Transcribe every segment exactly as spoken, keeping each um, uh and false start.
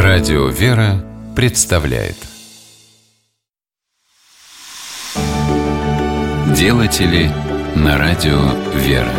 Радио «Вера» представляет Делатели на радио «Вера».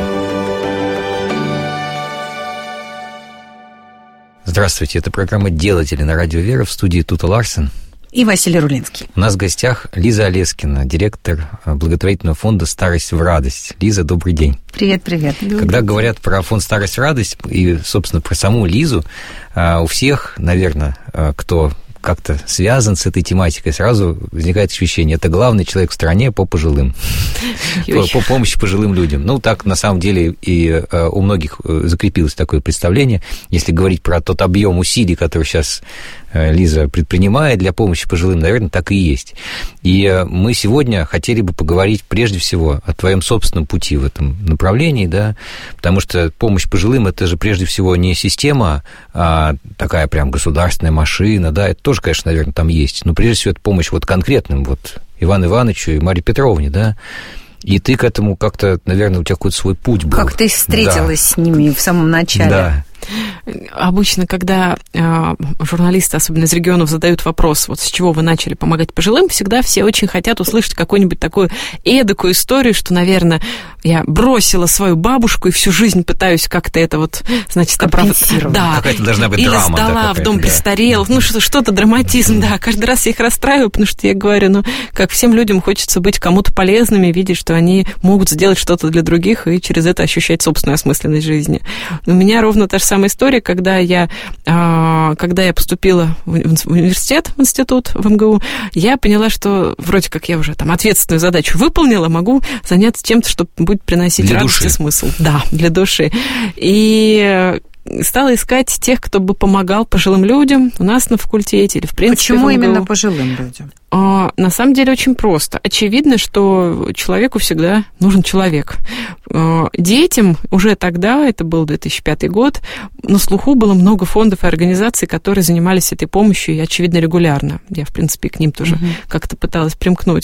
Здравствуйте, это программа «Делатели» на радио «Вера», в студии Тута Ларсен и Василий Рулинский. У нас в гостях Лиза Олескина, директор благотворительного фонда «Старость в радость». Лиза, добрый день. Привет, привет. Когда говорят про фонд «Старость в радость» и, собственно, про саму Лизу, у всех, наверное, кто как-то связан с этой тематикой, сразу возникает ощущение, это главный человек в стране по пожилым, по, по помощи пожилым людям. Ну, так, на самом деле, и у многих закрепилось такое представление. Если говорить про тот объем усилий, который сейчас Лиза предпринимает для помощи пожилым, наверное, так и есть. И мы сегодня хотели бы поговорить прежде всего о твоем собственном пути в этом направлении, да, потому что помощь пожилым – это же прежде всего не система, а такая прям государственная машина, да, это тоже, конечно, наверное, там есть, но прежде всего это помощь вот конкретным, вот Ивану Ивановичу и Марии Петровне, да. И ты к этому как-то, наверное, у тебя какой-то свой путь был. Как ты встретилась да. с ними в самом начале. Да. Обычно, когда э, журналисты, особенно из регионов, задают вопрос, вот с чего вы начали помогать пожилым, всегда все очень хотят услышать какую-нибудь такую эдакую историю, что, наверное, я бросила свою бабушку и всю жизнь пытаюсь как-то это вот, значит, оправдать. Да. Какая-то должна быть или драма. Или сдала да, в дом да. престарелых, ну что, что-то драматизм, да. Каждый раз я их расстраиваю, потому что я говорю, ну, как всем людям хочется быть кому-то полезными, видеть, что они могут сделать что-то для других и через это ощущать собственную осмысленность жизни. У меня ровно та же самая история, когда я, когда я поступила в университет, в институт, в эм гэ у, я поняла, что вроде как я уже там ответственную задачу выполнила, могу заняться чем-то, что будет приносить для радость души. И смысл. Да, для души. И стала искать тех, кто бы помогал пожилым людям у нас на факультете или в принципе Почему в эм гэ у. именно пожилым людям? А, на самом деле очень просто. Очевидно, что человеку всегда нужен человек. А, детям уже тогда, это был две тысячи пятый год, на слуху было много фондов и организаций, которые занимались этой помощью, и, очевидно, регулярно. Я, в принципе, к ним тоже uh-huh. как-то пыталась примкнуть.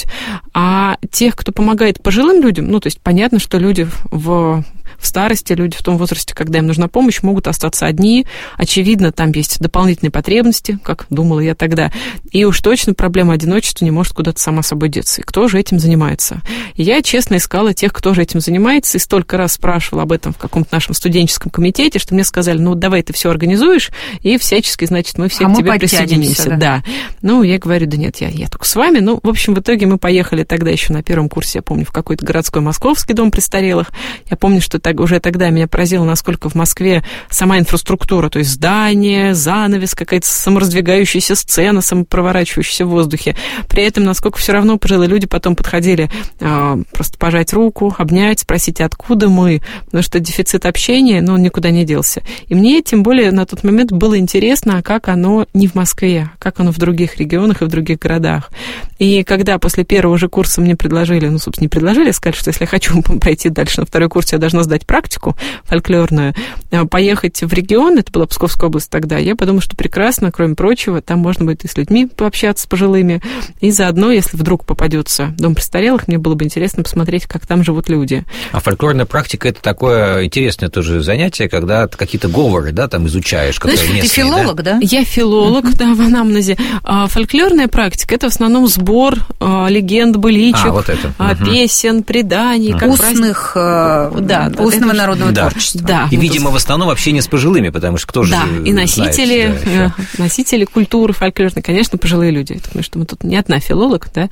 А тех, кто помогает пожилым людям, ну, то есть понятно, что люди в... в старости, люди в том возрасте, когда им нужна помощь, могут остаться одни. Очевидно, там есть дополнительные потребности, как думала я тогда. И уж точно проблема одиночества не может куда-то сама собой деться. И кто же этим занимается? И я честно искала тех, кто же этим занимается, и столько раз спрашивала об этом в каком-то нашем студенческом комитете, что мне сказали, ну, давай ты все организуешь, и всячески, значит, мы все а к тебе присоединимся. Да. да. Ну, я говорю, да нет, я, я только с вами. Ну, в общем, в итоге мы поехали тогда еще на первом курсе, я помню, в какой-то городской московский дом престарелых. Я помню, что так, уже тогда меня поразило, насколько в Москве сама инфраструктура, то есть здание, занавес, какая-то самораздвигающаяся сцена, самопроворачивающаяся в воздухе. При этом, насколько все равно пожилые люди потом подходили э, просто пожать руку, обнять, спросить, откуда мы, потому что дефицит общения, ну, он никуда не делся. И мне, тем более, на тот момент было интересно, как оно не в Москве, как оно в других регионах и в других городах. И когда после первого же курса мне предложили, ну, собственно, не предложили, сказали, что если я хочу пройти дальше на второй курс, я должна сдать практику фольклорную, поехать в регион, это была Псковская область тогда, я подумала, что прекрасно, кроме прочего, там можно будет и с людьми пообщаться, с пожилыми, и заодно, если вдруг попадется дом престарелых, мне было бы интересно посмотреть, как там живут люди. А фольклорная практика – это такое интересное тоже занятие, когда ты какие-то говоры, да, там изучаешь, которые местные, местные, ты филолог, да? да? Я филолог, uh-huh. да, в анамнезе. А фольклорная практика – это в основном сбор а, легенд, быличек, а, вот это. Uh-huh. песен, преданий. Uh-huh. Устных, праздник... да, устного это... народного да. творчества. Да. И, видимо, в основном общение с пожилыми, потому что кто же да, и носители, знает, да, носители культуры фольклорной, конечно, пожилые люди. Я думаю, что мы тут не одна филолог, да?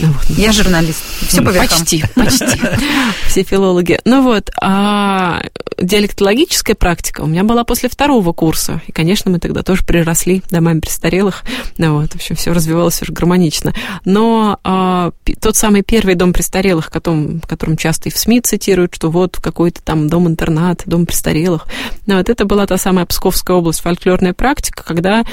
Я журналист. Все по верхам. Почти, почти. Все филологи. Ну вот, а диалектологическая практика у меня была после второго курса. И, конечно, мы тогда тоже приросли домами престарелых. Ну вот, в общем, все развивалось уже гармонично. Но а, тот самый первый дом престарелых, о котором, котором часто и в СМИ цитируют, что вот какой-то там дом-интернат, дом престарелых. Ну вот, это была та самая Псковская область, фольклорная практика, когда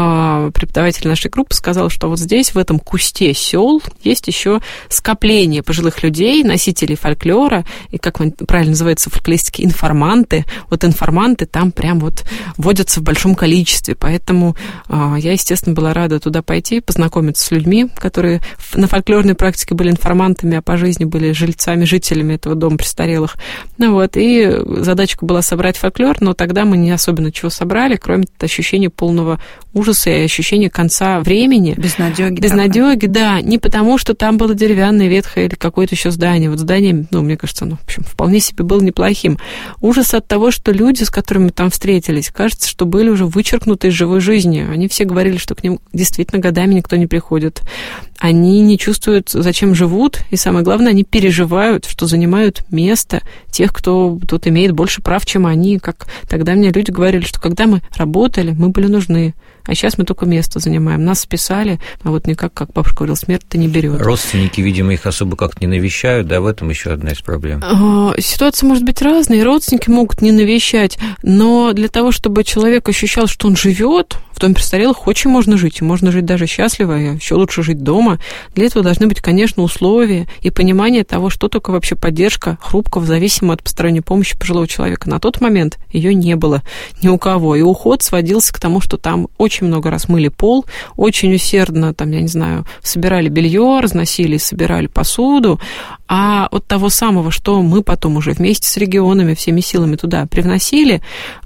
а, преподаватель нашей группы сказал, что вот здесь, в этом кусте сел, есть еще скопление пожилых людей, носителей фольклора, и, как правильно называется в фольклористике, информанты. Вот информанты там прям вот водятся в большом количестве, поэтому а, я, естественно, была рада туда пойти, познакомиться с людьми, которые на фольклорной практике были информантами, а по жизни были жильцами, жителями этого дома престарелых. Ну вот, и задачка была собрать фольклор, но тогда мы не особенно чего собрали, кроме ощущения полного ужаса и ощущения конца времени. Безнадёги. Безнадёги, да. Не потому, что там было деревянное, ветхое или какое-то еще здание. Вот здание, ну, мне кажется, оно, в общем, вполне себе было неплохим. Ужас от того, что люди, с которыми там встретились, кажется, что были уже вычеркнуты из живой жизни. Они все говорили, что к ним действительно годами никто не приходит. Они не чувствуют, зачем живут, и самое главное, они переживают, что занимают место тех, кто тут имеет больше прав, чем они. Как тогда мне люди говорили, что когда мы работали, мы были нужны, а сейчас мы только место занимаем. Нас списали, а вот никак, как бабушка говорила, смерть-то не берет. Родственники, видимо, их особо как-то не навещают, да, в этом еще одна из проблем. Ситуация может быть разная, родственники могут не навещать, но для того, чтобы человек ощущал, что он живет, в доме престарелых очень можно жить, и можно жить даже счастливо, и еще лучше жить дома. Для этого должны быть, конечно, условия и понимание того, что такое вообще поддержка хрупкого, зависимого от посторонней помощи пожилого человека. На тот момент ее не было ни у кого, и уход сводился к тому, что там очень много раз мыли пол, очень усердно, там, я не знаю, собирали белье, разносили, собирали посуду, а от того самого, что мы потом уже вместе с регионами всеми силами туда привносили,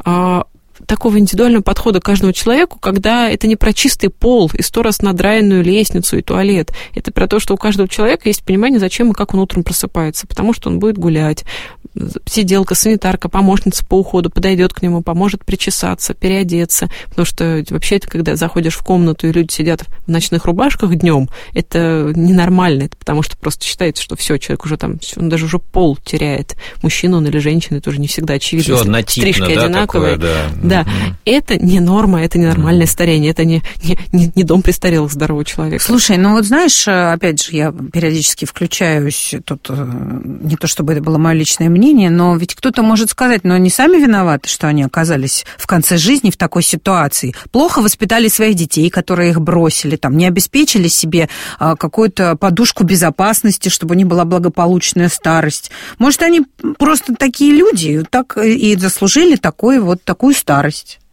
такого индивидуального подхода к каждому человеку, когда это не про чистый пол и сто раз надраенную лестницу и туалет. Это про то, что у каждого человека есть понимание, зачем и как он утром просыпается. Потому что он будет гулять. Сиделка, санитарка, помощница по уходу подойдет к нему, поможет причесаться, переодеться. Потому что вообще, когда заходишь в комнату, и люди сидят в ночных рубашках днем, это ненормально. Это потому что просто считается, что все, человек уже там, он даже уже пол теряет. Мужчина он или женщина, это уже не всегда очевидно. Все однотипно, стрижки да, одинаковые. Такое, да. Да, mm-hmm. Это не норма, это не нормальное mm-hmm. старение, это не, не, не, не дом престарелых здорового человека. Слушай, ну вот знаешь, опять же, я периодически включаюсь, тут не то чтобы это было мое личное мнение, но ведь кто-то может сказать, но они сами виноваты, что они оказались в конце жизни в такой ситуации. Плохо воспитали своих детей, которые их бросили, там, не обеспечили себе какую-то подушку безопасности, чтобы у них была благополучная старость. Может, они просто такие люди, так и заслужили такой, вот такую старость.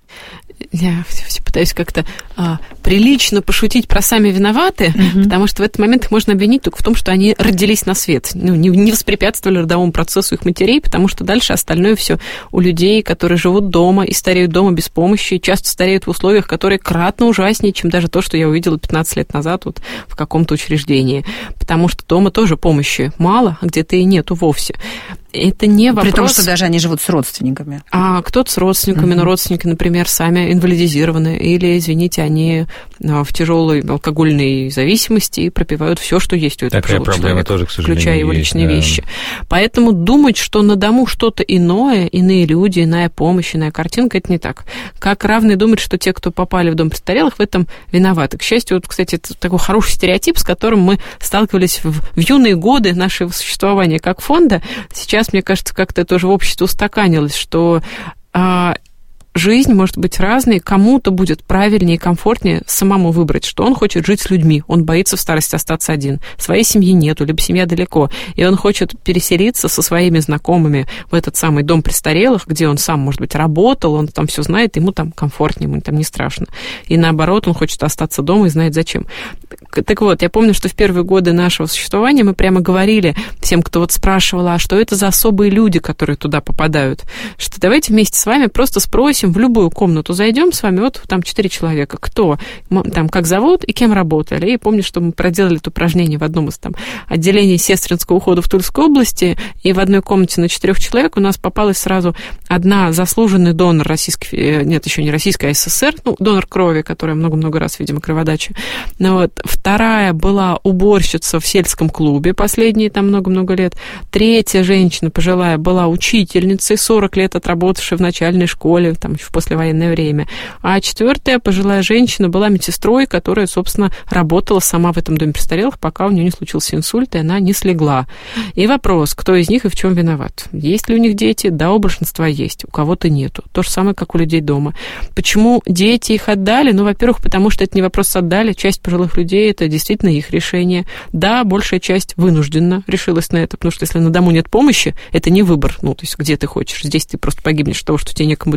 Я все, все пытаюсь как-то а, прилично пошутить про сами виноваты, mm-hmm. потому что в этот момент их можно обвинить только в том, что они родились на свет, ну, не, не воспрепятствовали родовому процессу их матерей, потому что дальше остальное все у людей, которые живут дома и стареют дома без помощи, и часто стареют в условиях, которые кратно ужаснее, чем даже то, что я увидела пятнадцать лет назад вот в каком-то учреждении, потому что дома тоже помощи мало, а где-то и нету вовсе. Это не вопрос... При том, что даже они живут с родственниками. А кто-то с родственниками, uh-huh. но родственники, например, сами инвалидизированы, или, извините, они в тяжелой алкогольной зависимости и пропивают все, что есть у этого Такая пожилого проблема человека, тоже, к сожалению, включая его есть, личные да. вещи. Поэтому думать, что на дому что-то иное, иные люди, иная помощь, иная картинка, это не так. Как равны думать, что те, кто попали в дом престарелых, в этом виноваты. К счастью, вот, кстати, это такой хороший стереотип, с которым мы сталкивались в, в юные годы нашего существования как фонда. Сейчас, мне кажется, как-то тоже в обществе устаканилось, что а, жизнь может быть разной, кому-то будет правильнее и комфортнее самому выбрать, что он хочет жить с людьми, он боится в старости остаться один, своей семьи нету, либо семья далеко, и он хочет переселиться со своими знакомыми в этот самый дом престарелых, где он сам, может быть, работал, он там все знает, ему там комфортнее, ему там не страшно. И наоборот, он хочет остаться дома и знает зачем. Так вот, я помню, что в первые годы нашего существования мы прямо говорили всем, кто вот спрашивал, а что это за особые люди, которые туда попадают, что давайте вместе с вами просто спросим, в любую комнату зайдем с вами, вот там четыре человека, кто, там, как зовут и кем работали. И помню, что мы проделали это упражнение в одном из там отделений сестринского ухода в Тульской области, и в одной комнате на четырех человек у нас попалась сразу одна заслуженный донор российской, нет, еще не российской, а СССР, ну, донор крови, которая много-много раз, видимо, кроводача. Ну, вот. Вторая была уборщица в сельском клубе последние там много-много лет. Третья женщина пожилая была учительницей, сорок лет отработавшей в начальной школе, там еще в послевоенное время. А четвертая пожилая женщина была медсестрой, которая, собственно, работала сама в этом доме престарелых, пока у нее не случился инсульт, и она не слегла. И вопрос, кто из них и в чем виноват? Есть ли у них дети? Да, у большинства есть, у кого-то нету. То же самое, как у людей дома. Почему дети их отдали? Ну, во-первых, потому что это не вопрос отдали. Часть пожилых людей, это действительно их решение. Да, большая часть вынужденно решилась на это, потому что если на дому нет помощи, это не выбор. Ну, то есть где ты хочешь. Здесь ты просто погибнешь от того, что тебе некому будет воды подать,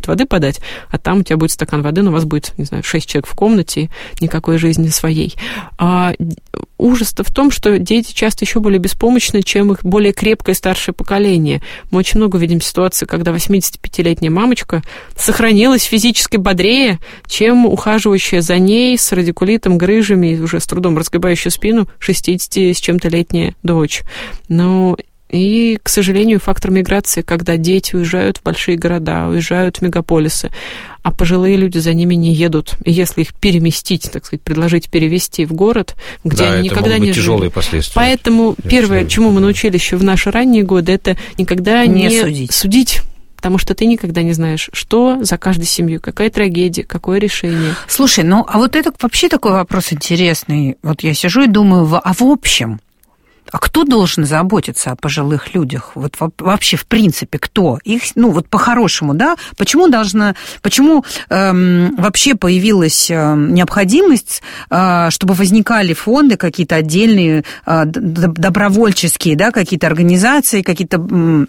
голодать. А там у тебя будет стакан воды, но у вас будет, не знаю, шесть человек в комнате, никакой жизни своей. А ужас-то в том, что дети часто еще более беспомощны, чем их более крепкое старшее поколение. Мы очень много видим ситуаций, когда восьмидесятипятилетняя мамочка сохранилась физически бодрее, чем ухаживающая за ней с радикулитом, грыжами, уже с трудом разгибающая спину шестидесяти с чем-то летняя дочь. Но и, к сожалению, фактор миграции, когда дети уезжают в большие города, уезжают в мегаполисы, а пожилые люди за ними не едут. И если их переместить, так сказать, предложить перевести в город, где да, они это никогда могут быть не тяжелые жили. Последствия. Поэтому первое, чему мы научились еще в наши ранние годы, это никогда не, не судить. судить. Потому что ты никогда не знаешь, что за каждой семьей, какая трагедия, какое решение. Слушай, ну а вот это вообще такой вопрос интересный. Вот я сижу и думаю, а в общем, а кто должен заботиться о пожилых людях? Вот вообще, в принципе, кто? Их, ну, вот по-хорошему, да? Почему должна, почему эм, вообще появилась э, необходимость, э, чтобы возникали фонды какие-то отдельные, э, добровольческие, да, какие-то организации, какие-то... Э,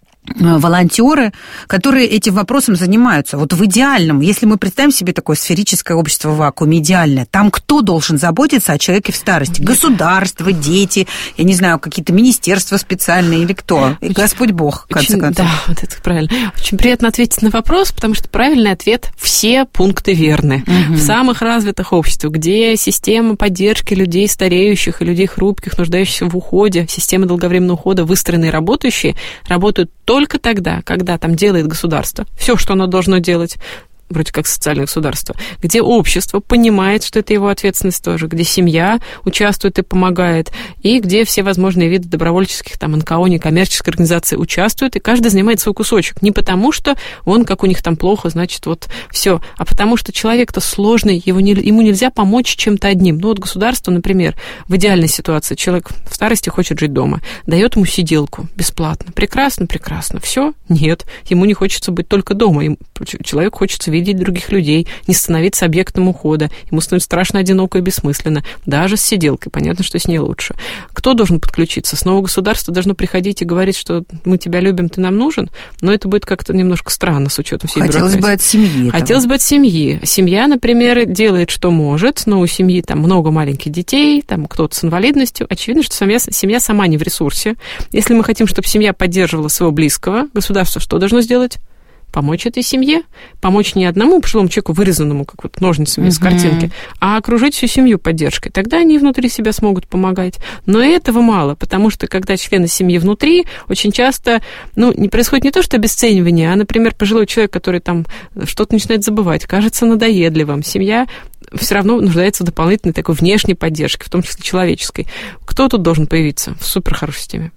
волонтеры, которые этим вопросом занимаются. Вот в идеальном, если мы представим себе такое сферическое общество в вакууме, идеальное, там кто должен заботиться о человеке в старости? Государство, дети, я не знаю, какие-то министерства специальные или кто? И Господь Бог, в конце очень, концов. Да, вот это правильно. Очень приятно ответить на вопрос, потому что правильный ответ – все пункты верны. Угу. В самых развитых обществах, где система поддержки людей стареющих и людей хрупких, нуждающихся в уходе, система долговременного ухода, выстроенные и работающие, работают только тогда, когда там делает государство все, что оно должно делать, вроде как социальное государство, где общество понимает, что это его ответственность тоже, где семья участвует и помогает, и где все возможные виды добровольческих, там, эн ка о, некоммерческих организаций участвуют, и каждый занимает свой кусочек. Не потому, что он, как у них там плохо, значит, вот все, а потому что человек-то сложный, его не, ему нельзя помочь чем-то одним. Ну, вот государство, например, в идеальной ситуации человек в старости хочет жить дома, дает ему сиделку бесплатно. Прекрасно, прекрасно. Все? Нет. Ему не хочется быть только дома. Ему, человек хочется видеть других людей, не становиться объектом ухода. Ему становится страшно одиноко и бессмысленно. Даже с сиделкой. Понятно, что с ней лучше. Кто должен подключиться? Снова государство должно приходить и говорить, что мы тебя любим, ты нам нужен, но это будет как-то немножко странно с учетом всей бюрократии. Хотелось бы от семьи. Хотелось бы от семьи. Семья, например, делает, что может, но у семьи там много маленьких детей, там кто-то с инвалидностью. Очевидно, что семья, семья сама не в ресурсе. Если мы хотим, чтобы семья поддерживала своего близкого, государство что должно сделать? Помочь этой семье, помочь не одному пожилому человеку, вырезанному как вот ножницами из картинки, а окружить всю семью поддержкой. Тогда они внутри себя смогут помогать. Но этого мало, потому что когда члены семьи внутри, очень часто, ну, не происходит не то, что обесценивание, а, например, пожилой человек, который там что-то начинает забывать, кажется надоедливым. Семья все равно нуждается в дополнительной такой внешней поддержке, в том числе человеческой. Кто тут должен появиться в суперхорошей системе?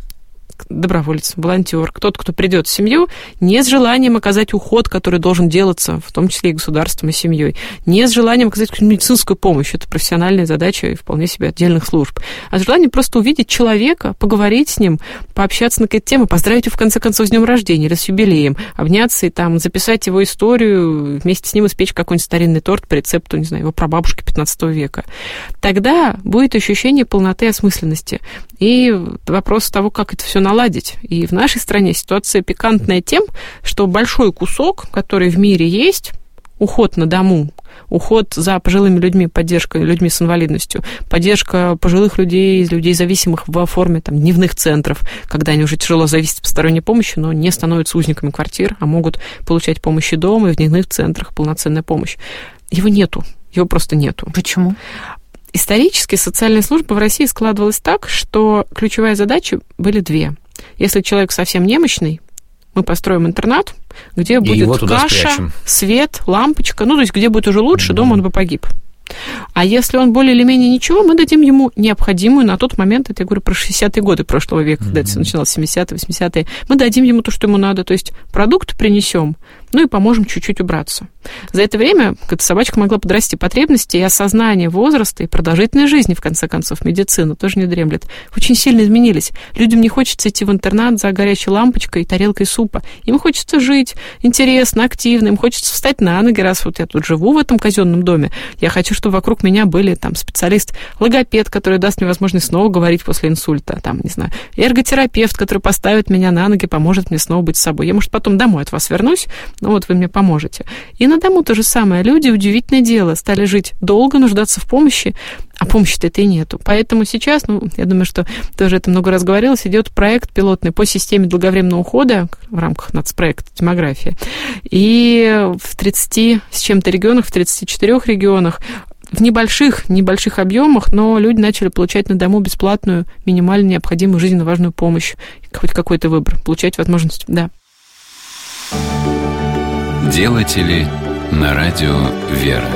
Доброволец, волонтер, кто-то, кто придет в семью, не с желанием оказать уход, который должен делаться, в том числе и государством, и семьей, не с желанием оказать медицинскую помощь, это профессиональная задача и вполне себе отдельных служб, а с желанием просто увидеть человека, поговорить с ним, пообщаться на какие-то темы, поздравить его, в конце концов, с днем рождения или с юбилеем, обняться и там записать его историю, вместе с ним испечь какой-нибудь старинный торт по рецепту, не знаю, его прабабушки пятнадцатого века. Тогда будет ощущение полноты и осмысленности. И вопрос того, как это все наладить. И в нашей стране ситуация пикантная тем, что большой кусок, который в мире есть, уход на дому, уход за пожилыми людьми, поддержка людьми с инвалидностью, поддержка пожилых людей, людей зависимых в форме там, дневных центров, когда они уже тяжело зависят от посторонней помощи, но не становятся узниками квартир, а могут получать помощь и дома, и в дневных центрах полноценная помощь. Его нету, его просто нету. Почему? Исторически социальная служба в России складывалась так, что ключевые задачи были две. Если человек совсем немощный, мы построим интернат, где будет каша, спрячем. Свет, лампочка, ну, то есть где будет уже лучше, mm-hmm. дома он бы погиб. А если он более или менее ничего, мы дадим ему необходимую на тот момент, это я говорю про шестидесятые годы прошлого века, mm-hmm. когда это все начиналось, семидесятые, восьмидесятые, мы дадим ему то, что ему надо, то есть продукты принесем, ну и поможем чуть-чуть убраться. За это время эта собачка могла подрасти потребности и осознание возраста, и продолжительной жизни, в конце концов, медицина тоже не дремлет, очень сильно изменились. Людям не хочется идти в интернат за горячей лампочкой и тарелкой супа. Им хочется жить интересно, активно, им хочется встать на ноги, раз вот я тут живу в этом казенном доме. Я хочу, чтобы вокруг меня были там специалист-логопед, который даст мне возможность снова говорить после инсульта, там, не знаю, эрготерапевт, который поставит меня на ноги, поможет мне снова быть собой. Я, может, потом домой от вас вернусь, ну вот вы мне поможете. И на дому то же самое. Люди, удивительное дело, стали жить долго, нуждаться в помощи, а помощи-то этой нету. Поэтому сейчас, ну, я думаю, что тоже это много раз говорилось, идет проект пилотный по системе долговременного ухода в рамках нацпроекта «Демография». И в тридцати с чем-то регионах, в тридцати четырёх регионах в небольших, небольших объемах, но люди начали получать на дому бесплатную, минимально необходимую, жизненно важную помощь, хоть какой-то выбор, получать возможность, да. Делатели на радио «Вера».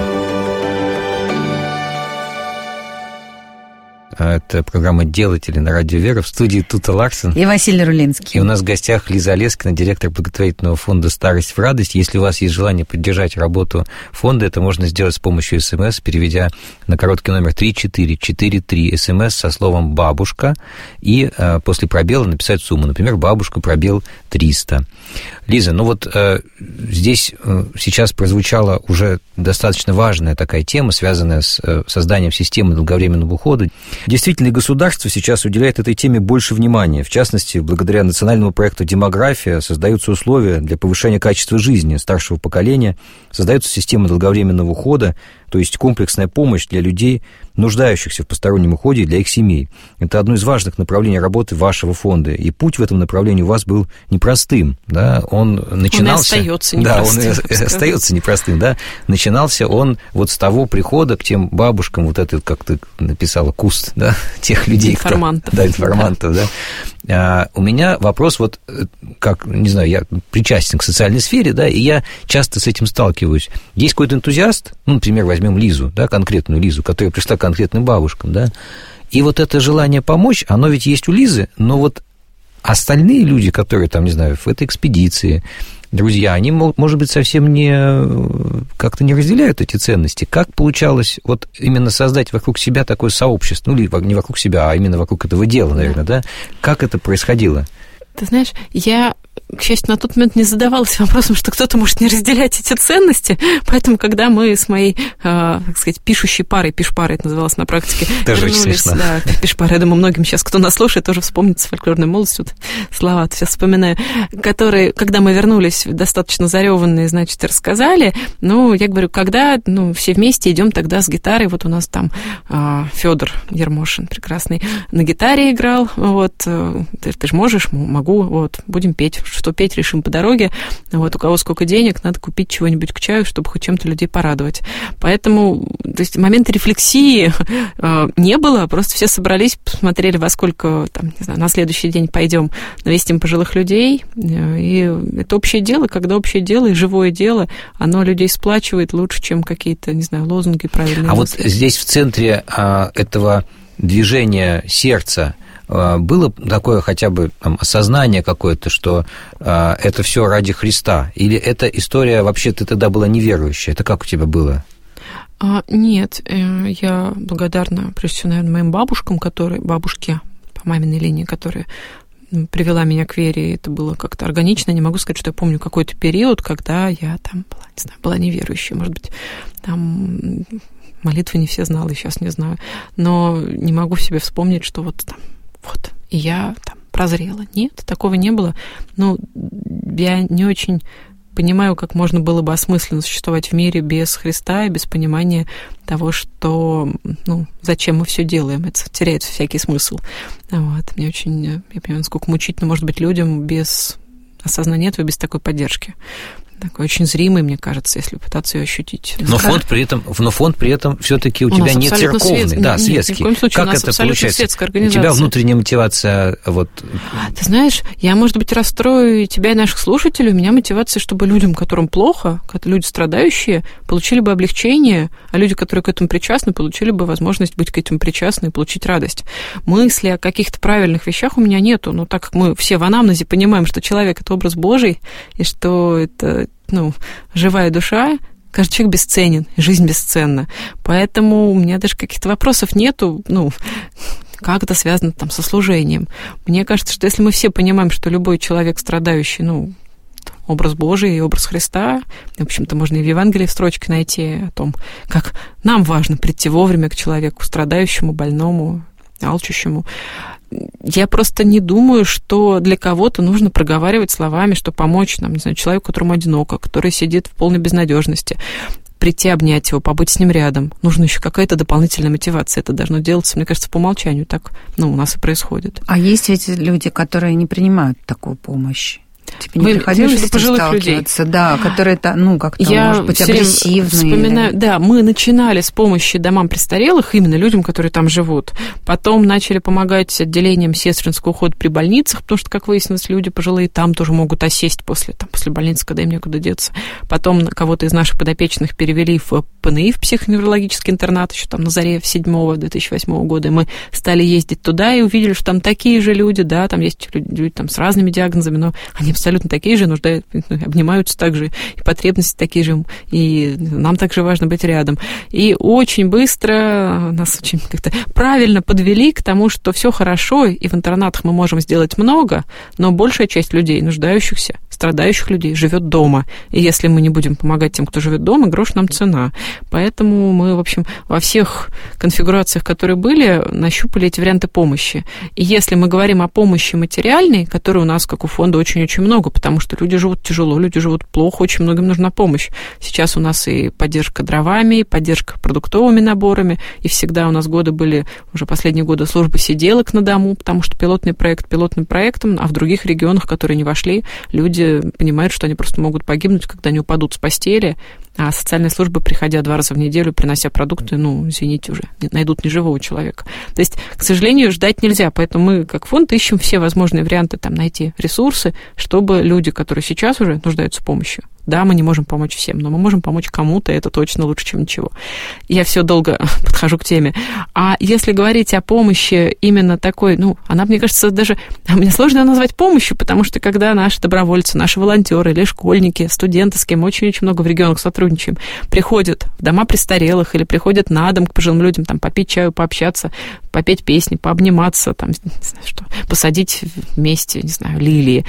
Это программа «Делатели» на радио «Вера». В студии Тута Ларсен. И Василий Рулинский. И у нас в гостях Лиза Олескина, директор благотворительного фонда «Старость в радость». Если у вас есть желание поддержать работу фонда, это можно сделать с помощью СМС, переведя на короткий номер три четыре четыре три СМС со словом «бабушка» и э, после пробела написать сумму. Например, «бабушка, пробел триста». Лиза, ну вот э, здесь э, сейчас прозвучала уже достаточно важная такая тема, связанная с э, созданием системы долговременного ухода. Действительно, государство сейчас уделяет этой теме больше внимания. В частности, благодаря национальному проекту «Демография» создаются условия для повышения качества жизни старшего поколения, создается система долговременного ухода, то есть комплексная помощь для людей, нуждающихся в постороннем уходе, и для их семей. Это одно из важных направлений работы вашего фонда, и путь в этом направлении у вас был непростым, да, он начинался... Он и остается непростым. Да, он и остается непростым, да. Начинался он вот с того прихода к тем бабушкам, вот этот, как ты написала, куст, да, тех людей, информантов. Кто, да, информантов, да. да. А, у меня вопрос, вот, как, не знаю, я причастен к социальной сфере, да, и я часто с этим сталкиваюсь. Есть какой-то энтузиаст, ну, например, возьмем Лизу, да, конкретную Лизу, которая пришла к конкретным бабушкам, да, и вот это желание помочь, оно ведь есть у Лизы, но вот остальные люди, которые там, не знаю, в этой экспедиции, друзья, они, может быть, совсем не, как-то не разделяют эти ценности. Как получалось вот именно создать вокруг себя такое сообщество, ну, или не вокруг себя, а именно вокруг этого дела, наверное, да? Как это происходило? Ты знаешь, я, к счастью, на тот момент не задавалась вопросом, что кто-то может не разделять эти ценности, поэтому, когда мы с моей, э, так сказать, пишущей парой, пиш-парой это называлось на практике, тоже вернулись, да, пиш-пара, я думаю, многим сейчас, кто нас слушает, тоже вспомнит с фольклорной молодостью, вот, слова сейчас вспоминаю, которые, когда мы вернулись, достаточно зареванные, значит, и рассказали, ну, я говорю, когда, ну, все вместе идем тогда с гитарой, вот у нас там э, Федор Ермошин прекрасный на гитаре играл, вот, э, ты, ты же можешь, могу, вот, будем петь, что петь решим по дороге, вот, у кого сколько денег, надо купить чего-нибудь к чаю, чтобы хоть чем-то людей порадовать. Поэтому, то есть, момента рефлексии э, не было, просто все собрались, посмотрели, во сколько, там, не знаю, на следующий день пойдем навестим пожилых людей, э, и это общее дело, когда общее дело и живое дело, оно людей сплачивает лучше, чем какие-то, не знаю, лозунги правильные. А мысли. Вот здесь в центре а, этого движения сердца было такое хотя бы там, осознание какое-то, что а, это все ради Христа? Или эта история вообще ты тогда была неверующая? Это как у тебя было? А, нет, я благодарна, прежде всего, наверное, моим бабушкам, которые, бабушке по маминой линии, которые привела меня к вере, и это было как-то органично. Не могу сказать, что я помню какой-то период, когда я там была, не знаю, была неверующей. Может быть, там молитвы не все знала, и сейчас не знаю. Но не могу в себе вспомнить, что вот там вот, и я там прозрела. Нет, такого не было. Ну, я не очень понимаю, как можно было бы осмысленно существовать в мире без Христа и без понимания того, что, ну, зачем мы все делаем. Это теряется всякий смысл. Вот. Мне очень, я понимаю, насколько мучительно может быть людям без осознания этого, без такой поддержки. Такой очень зримый, мне кажется, если пытаться ее ощутить. Но фонд при этом, но фонд при этом все-таки у, у тебя не церковный, свет... да, нет, светский. Ни в коем случае, как у нас это получается? У тебя внутренняя мотивация, вот. Ты знаешь, я, может быть, расстрою тебя и наших слушателей. У меня мотивация, чтобы людям, которым плохо, люди страдающие, получили бы облегчение, а люди, которые к этому причастны, получили бы возможность быть к этому причастны и получить радость. Мысли о каких-то правильных вещах у меня нету, но так как мы все в анамнезе понимаем, что человек — это образ Божий, и что это, ну, живая душа, каждый человек бесценен, жизнь бесценна. Поэтому у меня даже каких-то вопросов нету, ну, как это связано там со служением. Мне кажется, что если мы все понимаем, что любой человек страдающий, ну, образ Божий и образ Христа, в общем-то, можно и в Евангелии в строчке найти о том, как нам важно прийти вовремя к человеку страдающему, больному, алчущему, я просто не думаю, что для кого-то нужно проговаривать словами, что помочь, там, не знаю, человеку, которому одиноко, который сидит в полной безнадежности, прийти, обнять его, побыть с ним рядом. Нужна еще какая-то дополнительная мотивация. Это должно делаться, мне кажется, по умолчанию. Так, ну, у нас и происходит. А есть ведь люди, которые не принимают такую помощь? Тебе не Вы, приходилось с пожилых сталкиваться? людей? Да, которые, ну, как-то, я может быть, агрессивные. Вспоминаю, или... да, мы начинали с помощи домам престарелых, именно людям, которые там живут. Потом начали помогать отделениям сестринского ухода при больницах, потому что, как выяснилось, люди пожилые там тоже могут осесть после, там, после больницы, когда им некуда деться. Потом кого-то из наших подопечных перевели в ПНИ, в психоневрологический интернат, еще там на заре седьмого две тысячи восьмого года. И мы стали ездить туда и увидели, что там такие же люди, да, там есть люди, люди там, с разными диагнозами, но они абсолютно такие же, нуждают, обнимаются так же, и потребности такие же, и нам также важно быть рядом. И очень быстро нас очень как-то правильно подвели к тому, что все хорошо, и в интернатах мы можем сделать много, но большая часть людей, нуждающихся, страдающих людей, живет дома. И если мы не будем помогать тем, кто живет дома, грош нам цена. Поэтому мы, в общем, во всех конфигурациях, которые были, нащупали эти варианты помощи. И если мы говорим о помощи материальной, которой у нас, как у фонда, очень-очень много, потому что люди живут тяжело, люди живут плохо, очень многим нужна помощь. Сейчас у нас и поддержка дровами, и поддержка продуктовыми наборами, и всегда у нас годы были, уже последние годы, службы сиделок на дому, потому что пилотный проект пилотным проектом, а в других регионах, которые не вошли, люди понимают, что они просто могут погибнуть, когда они упадут с постели, а социальные службы, приходя два раза в неделю, принося продукты, ну, извините, уже найдут неживого человека. То есть, к сожалению, ждать нельзя, поэтому мы, как фонд, ищем все возможные варианты, там, найти ресурсы, чтобы люди, которые сейчас уже нуждаются в помощи, да, мы не можем помочь всем, но мы можем помочь кому-то, и это точно лучше, чем ничего. Я все долго подхожу к теме. А если говорить о помощи именно такой, ну, она, мне кажется, даже... Мне сложно ее назвать помощью, потому что когда наши добровольцы, наши волонтеры или школьники, студенты, с кем очень-очень много в регионах сотрудничаем, приходят в дома престарелых или приходят на дом к пожилым людям, там, попить чаю, пообщаться, попеть песни, пообниматься, там, не знаю, что, посадить вместе, не знаю, лилии.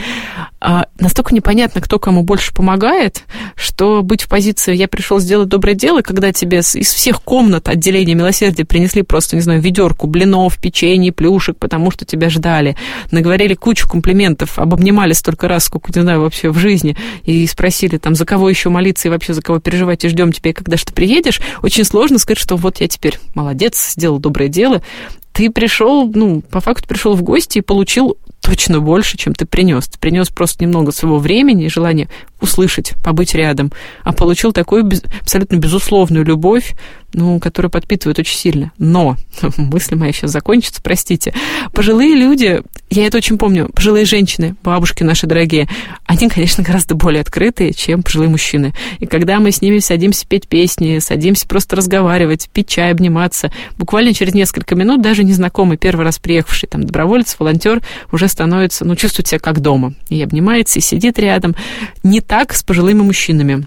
А настолько непонятно, кто кому больше помогает, что быть в позиции «я пришел сделать доброе дело», когда тебе из всех комнат отделения милосердия принесли просто, не знаю, ведерку блинов, печенье, плюшек, потому что тебя ждали, наговорили кучу комплиментов, обнимали столько раз, сколько, не знаю, вообще в жизни, и спросили, там, за кого еще молиться и вообще за кого переживать, и ждем тебя, и когда же ты приедешь, очень сложно сказать, что вот я теперь молодец, сделал доброе дело. Ты пришел, ну, по факту пришел в гости и получил точно больше, чем ты принес. Ты принес просто немного своего времени и желания услышать, побыть рядом, а получил такую без, абсолютно безусловную любовь, ну, которая подпитывает очень сильно. Но, мысль моя сейчас закончится, простите, пожилые люди, я это очень помню, пожилые женщины, бабушки наши дорогие, они, конечно, гораздо более открытые, чем пожилые мужчины. И когда мы с ними садимся петь песни, садимся просто разговаривать, пить чай, обниматься, буквально через несколько минут даже незнакомый, первый раз приехавший там доброволец, волонтер уже становится, ну, чувствует себя как дома. И обнимается, и сидит рядом. Не так с пожилыми мужчинами.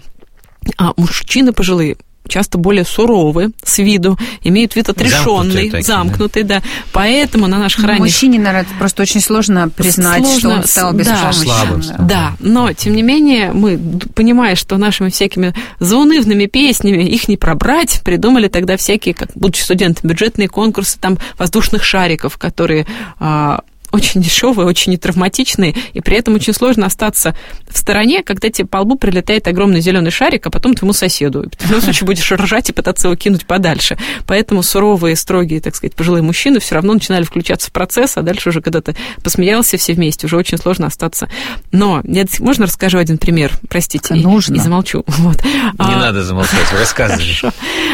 А мужчины пожилые часто более суровы с виду, имеют вид отрешенный, замкнутый, замкнутый да. да. Поэтому на наших ранних... Мужчине, наверное, просто очень сложно признать, сложно, что он стал беспомощным. Да, да, но, тем не менее, мы, понимая, что нашими всякими заунывными песнями их не пробрать, придумали тогда всякие, как, будучи студентами, бюджетные конкурсы там воздушных шариков, которые... очень дешевые, очень нетравматичные, и при этом очень сложно остаться в стороне, когда тебе по лбу прилетает огромный зеленый шарик, а потом твоему соседу. Ты в любом случае будешь ржать и пытаться его кинуть подальше. Поэтому суровые, строгие, так сказать, пожилые мужчины все равно начинали включаться в процесс, а дальше уже, когда ты посмеялся все вместе, уже очень сложно остаться. Но я, можно расскажу один пример? Простите. Нужно. И, и замолчу. Вот. Не а, надо замолчать, рассказывай.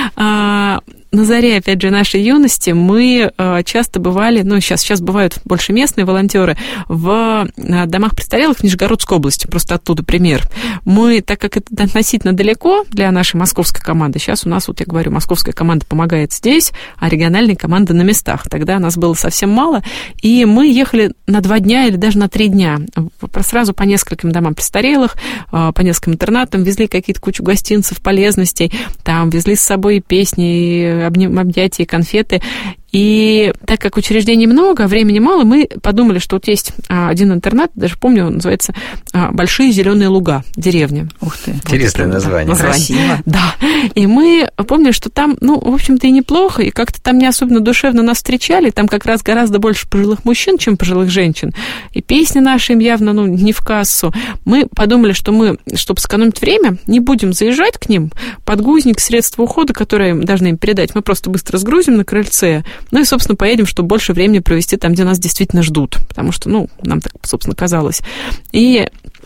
А, на заре, опять же, нашей юности мы э, часто бывали, ну, сейчас, сейчас бывают больше местные волонтеры, в э, домах престарелых в Нижегородской области, просто оттуда пример. Мы, так как это относительно далеко для нашей московской команды, сейчас у нас, вот я говорю, московская команда помогает здесь, а региональная команда на местах. Тогда нас было совсем мало, и мы ехали на два дня или даже на три дня, сразу по нескольким домам престарелых, э, по нескольким интернатам, везли какие-то кучу гостинцев, полезностей, там везли с собой песни, объятия, конфеты. И так как учреждений много, времени мало, мы подумали, что вот есть один интернат, даже помню, он называется «Большие зеленые луга», деревня. Ух ты. Интересное вот название. Красиво. Да. И мы помнили, что там, ну, в общем-то, и неплохо, и как-то там не особенно душевно нас встречали, там как раз гораздо больше пожилых мужчин, чем пожилых женщин. И песни наши им явно, ну, не в кассу. Мы подумали, что мы, чтобы сэкономить время, не будем заезжать к ним, подгузник, средства ухода, которые должны им передать, мы просто быстро сгрузим на крыльце, ну и, собственно, поедем, чтобы больше времени провести там, где нас действительно ждут, потому что, ну, нам так, собственно, казалось. И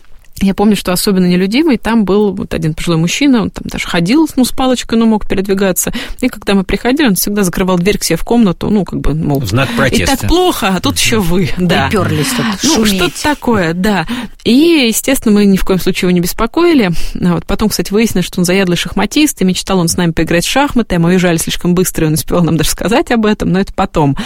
я помню, что особенно нелюдимый, там был вот один пожилой мужчина, он там даже ходил, ну, с палочкой, но мог передвигаться. И когда мы приходили, он всегда закрывал дверь к себе в комнату, ну, как бы, мол... Знак протеста. И так плохо, а тут еще вы, да. Уперлись тут, ну, шуметь. Что-то такое, да. И, естественно, мы ни в коем случае его не беспокоили. Вот. Потом, кстати, выяснилось, что он заядлый шахматист, и мечтал он с нами поиграть в шахматы, а мы уезжали слишком быстро, и он успел нам даже сказать об этом, но это потом.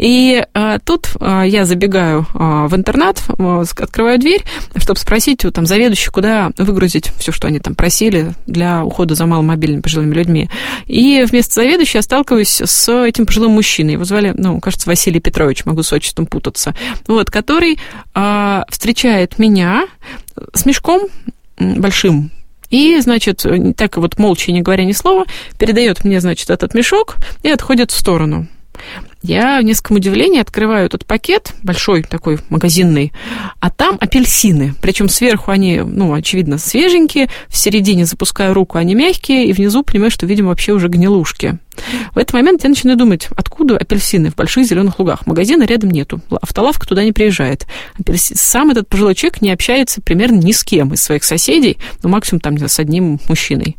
И а, тут а, я забегаю а, в интернат, а, открываю дверь, чтобы спросить у там заведующих, куда выгрузить все, что они там просили для ухода за маломобильными пожилыми людьми. И вместо заведующей я сталкиваюсь с этим пожилым мужчиной. Его звали, ну, кажется, Василий Петрович, могу с отчеством путаться, вот, который а, встречает меня с мешком большим. И, значит, так вот молча, не говоря ни слова, передает мне, значит, этот мешок и отходит в сторону. Я в нескольком удивлении открываю этот пакет, большой такой, магазинный, а там апельсины. Причем сверху они, ну, очевидно, свеженькие, в середине запускаю руку, они мягкие, и внизу понимаю, что, видимо, вообще уже гнилушки. В этот момент я начинаю думать, откуда апельсины в больших зеленых лугах? Магазина рядом нету, автолавка туда не приезжает. Апельсин... Сам этот пожилой человек не общается примерно ни с кем из своих соседей, ну, максимум там с одним мужчиной.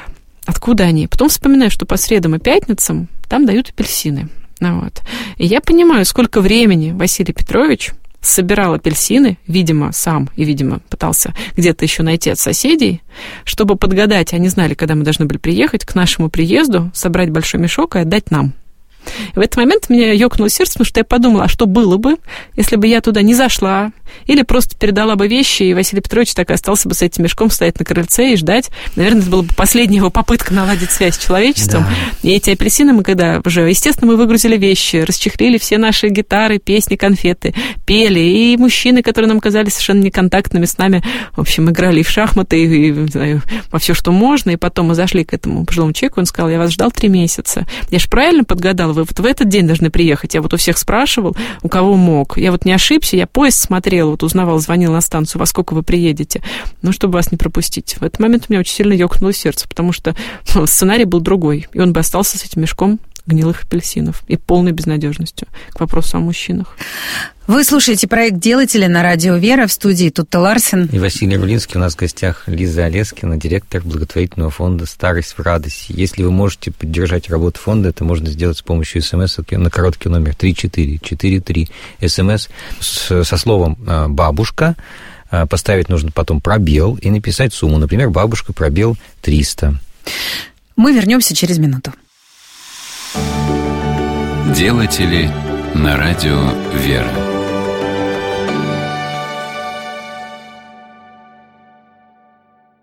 Откуда они? Потом вспоминаю, что по средам и пятницам там дают апельсины. Ну, вот. И я понимаю, сколько времени Василий Петрович собирал апельсины, видимо, сам и, видимо, пытался где-то еще найти от соседей, чтобы подгадать, они знали, когда мы должны были приехать, к нашему приезду, собрать большой мешок и отдать нам. И в этот момент меня ёкнуло сердце, потому что я подумала, а что было бы, если бы я туда не зашла, или просто передала бы вещи, и Василий Петрович так и остался бы с этим мешком стоять на крыльце и ждать. Наверное, это была бы последняя его попытка наладить связь с человечеством. Да. И эти апельсины мы когда уже, естественно, мы выгрузили вещи, расчехлили все наши гитары, песни, конфеты, пели, и мужчины, которые нам казались совершенно неконтактными с нами, в общем, играли и в шахматы, и, и не знаю, во все, что можно, и потом мы зашли к этому пожилому человеку, он сказал, я вас ждал три месяца. Я же правильно подгадала, вы вот в этот день должны приехать. Я вот у всех спрашивал, у кого мог. Я вот не ошибся, я поезд смотрел, вот узнавал, звонил на станцию, во сколько вы приедете, ну, чтобы вас не пропустить. В этот момент у меня очень сильно ёкнуло сердце, потому что ну, сценарий был другой, и он бы остался с этим мешком гнилых апельсинов и полной безнадежностью к вопросу о мужчинах. Вы слушаете проект «Делатели» на радио «Вера», в студии Тутта Ларсен. И Василий Рулинский. У нас в гостях Лиза Олескина, директор благотворительного фонда «Старость в радости». Если вы можете поддержать работу фонда, это можно сделать с помощью СМС на короткий номер три четыре четыре три. СМС со словом «бабушка». Поставить нужно потом пробел и написать сумму. Например, «бабушка», пробел триста. Мы вернемся через минуту. Делатели на радио «Вера».